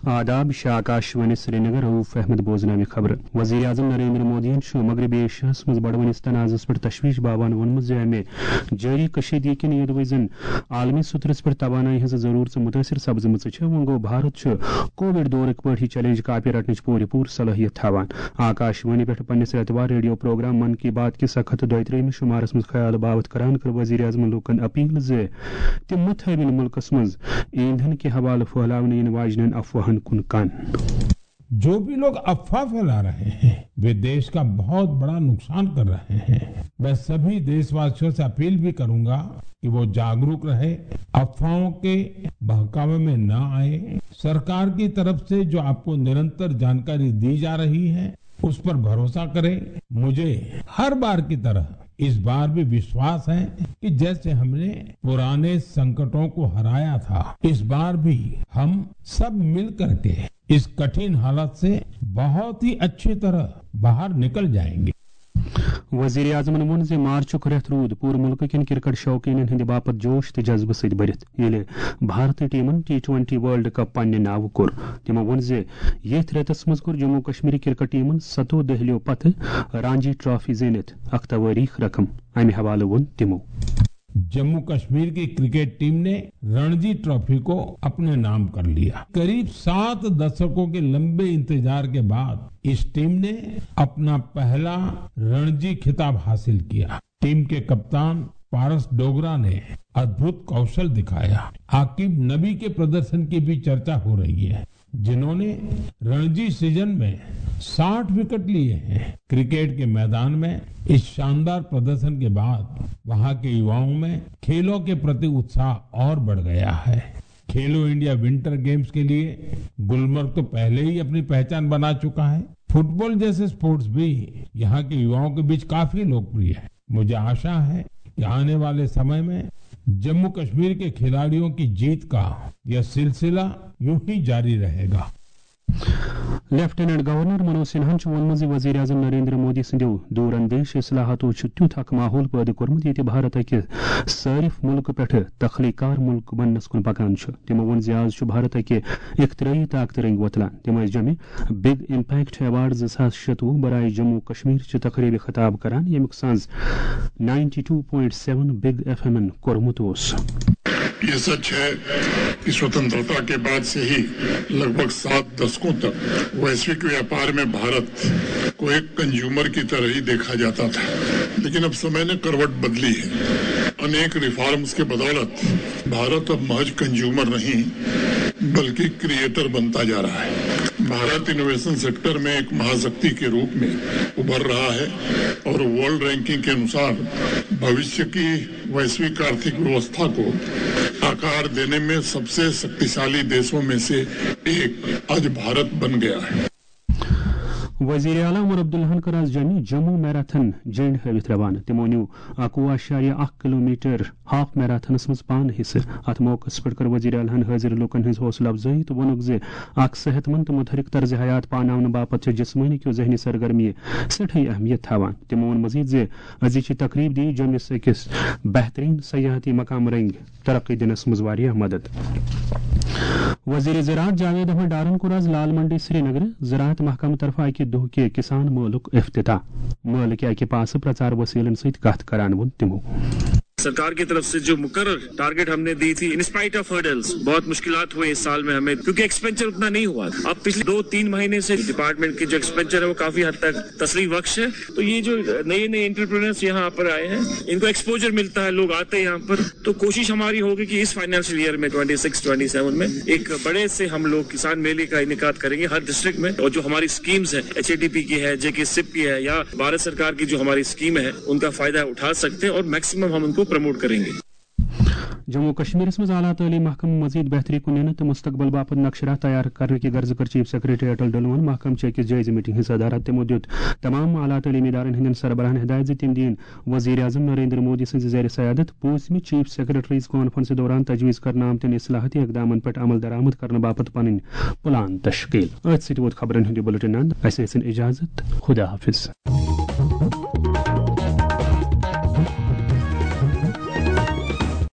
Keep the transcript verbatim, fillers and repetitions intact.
आदाब शाह आकाशवाणी श्रीनगर रऊफ अहमद बोजनामी खबर वजीर आजम नरेंद्र मोदी मगरबी एशियास मज बड़वनिस तनाज़स पे तशवीश बाबान वोनमुत जे अमे जारी कशीदगी किन यदि जन आलमी सुतरस पे तवानाई हज जरूरत मुतासर सपजमच वो गो भारत कोविड दौरक पे चैलेंज कापी रटनच पूरी पूर सलाहियत थावान आकाशवाणी पे पन्निस एतवार रेडियो प्रोग्राम मन की बात किस सखत दोयत्रहमि शुमारस मज ख्याल बावत करान कर वजीर आजम लूकन अपील जे तिम मत हविन मुल्कस मज ईंधन के हवाले फैलावने इन वाजनन अफवाहन कुन कान। जो भी लोग अफवाह फैला रहे हैं वे देश का बहुत बड़ा नुकसान कर रहे हैं। मैं सभी देशवासियों से अपील भी करूंगा कि वो जागरूक रहे, अफवाहों के बहकावे में न आए। सरकार की तरफ से जो आपको निरंतर जानकारी दी जा रही है उस पर भरोसा करें। मुझे हर बार की तरह इस बार भी विश्वास है कि जैसे हमने पुराने संकटों को हराया था, इस बार भी हम सब मिल करके इस कठिन हालत से बहुत ही अच्छी तरह बाहर निकल जाएंगे। वजीर आजमन वोन जे मार्चुक रेत रूद पूर मुल्क किन क्रिकेट शौकीन हंद बापत जोश तो जज्बे सत भरित येले भारत टीमन टी ट्वेंटी वर्ल्ड कप पन्ने नाव कोर तिमो वोन जे येथ रेतस मज कोर जम्मू कश्मीर क्रिकेट टीमन सतो दहलियो पथ रांझी ट्रॉफी जेनित अख्तवारीख रकम अमि हवाले वोन तिमो। जम्मू कश्मीर की क्रिकेट टीम ने रणजी ट्रॉफी को अपने नाम कर लिया। करीब सात दशकों के लंबे इंतजार के बाद इस टीम ने अपना पहला रणजी खिताब हासिल किया। टीम के कप्तान पारस डोगरा ने अद्भुत कौशल दिखाया। आकिब नबी के प्रदर्शन की भी चर्चा हो रही है, जिन्होंने रणजी सीजन में साठ विकेट लिए हैं। क्रिकेट के मैदान में इस शानदार प्रदर्शन के बाद वहां के युवाओं में खेलों के प्रति उत्साह और बढ़ गया है। खेलो इंडिया विंटर गेम्स के लिए गुलमर्ग तो पहले ही अपनी पहचान बना चुका है। फुटबॉल जैसे स्पोर्ट्स भी यहाँ के युवाओं के बीच काफी लोकप्रिय है। मुझे आशा है कि आने वाले समय में जम्मू कश्मीर के खिलाड़ियों की जीत का यह सिलसिला यूं ही जारी रहेगा। लेफ्टिनेंट गवर्नर मनोज सिन्हा वोनमज वजीर आजम नरेंद्र मोदी सदो दूर अंदेश इसलाहतो तुथ अख माहौल पैदा कोर्मुत ये भारत अकि सारिफ मुल्क पे तखलीकार मुल्क बनस कुन पकान तमो वोन आज भारत अकि इख्तराई ताकत रंग वतलान तम जमे बिग इम्पैक्ट अवार्ड जो शतवु बराए जम्मू कश्मीर तकरीब खिताब करान यमुक सांस ninety two point seven big F M कोर्मुत ओस। ये सच है कि स्वतंत्रता के बाद से ही लगभग सात दशकों तक वैश्विक व्यापार में भारत को एक कंज्यूमर की तरह ही देखा जाता था, लेकिन अब समय ने करवट बदली है। अनेक रिफॉर्म्स के बदौलत भारत अब महज कंज्यूमर नहीं बल्कि क्रिएटर बनता जा रहा है। भारत इनोवेशन सेक्टर में एक महाशक्ति के रूप में उभर रहा है और वर्ल्ड रैंकिंग के अनुसार भविष्य की वैश्विक आर्थिक व्यवस्था को आकार देने में सबसे शक्तिशाली देशों में से एक आज भारत बन गया है। वजीर आला उमर अब्दुल्लाहन कर आज जमी जम्मू मैराथन जैन हवित रवाना तमो न्यू अकवह अशारिया अख किलोमीटर हाफ मैराथनस मज पान हिस्से अत मौकस पे कर वजीर आलाहन हाजिर लूकन हज हौसला अफजाई तो वोनुक जे अख सेहतमंद तो मुतहरिक तर्ज हयात पानावन बापत जिस्मानी क्यों जहनी सरगर्मी सठई अहमियत थावान तमो वोन मजीद जे अजिच तकरीब दी जमिस अकिस बेहतरीन सयाहती मकाम रंग तरक्की दिनस मज वारिया मदद। वजीर ज़राअत जावेद अहमद डारन को आज लाल मंडी श्रीनगर ज़राअत महकमा तरफ अकि दुह के किसान मेलुक इफ्तिताह मेल के अकि पास प्रचार वसीलन सहित कथ करान वोन तिमो। सरकार की तरफ से जो मुकर्रर टारगेट हमने दी थी, इन स्पाइट ऑफ हर्डल्स बहुत मुश्किलात हुए इस साल में हमें, क्योंकि एक्सपेंचर उतना नहीं हुआ। अब पिछले दो तीन महीने से डिपार्टमेंट की जो एक्सपेंचर है वो काफी हद तक तसलीम बख्श है। तो ये जो नए नए एंटरप्रेन्योर्स यहाँ पर आए हैं, इनको एक्सपोजर मिलता है, लोग आते हैं यहाँ पर। तो कोशिश हमारी होगी कि इस फाइनेंशियल ईयर में ट्वेंटी सिक्स ट्वेंटी सेवन में एक बड़े से हम लोग किसान मेले का इनेकाद करेंगे हर डिस्ट्रिक्ट में। और जो हमारी स्कीम्स है, एच ए टी पी की है, जेके सिप की है, या भारत सरकार की जो हमारी स्कीम है, उनका फायदा उठा सकते हैं और मैक्सिमम हम उनको प्रमोट करेंगे। जम्मू कश्मीर में आला तलीम महकम मजीद बेहतरी कुन तो मुस्तकबल बापत नक्शरा तैयार करने की गर्ज कर चीफ सेक्रेटरी अटल डलवन महकम चेक जायज मीटिंग सदारत तमो दित तमाम आला तलीम इदारन हंदन सरबराहन हिदायत तम दिन वजीर आजम नरेंद्र मोदी सज ज़ेर सयादत पूसमी चीफ सेक्रेटरीज कॉन्फ्रेंस दौरान तजवीज़ करना आमतन इस्लाहती इकदामन पे अमल दरामद करने बापत पन प्लान तश्कील। खबरन बुलेटिन इजाजत खुदा हाफिज।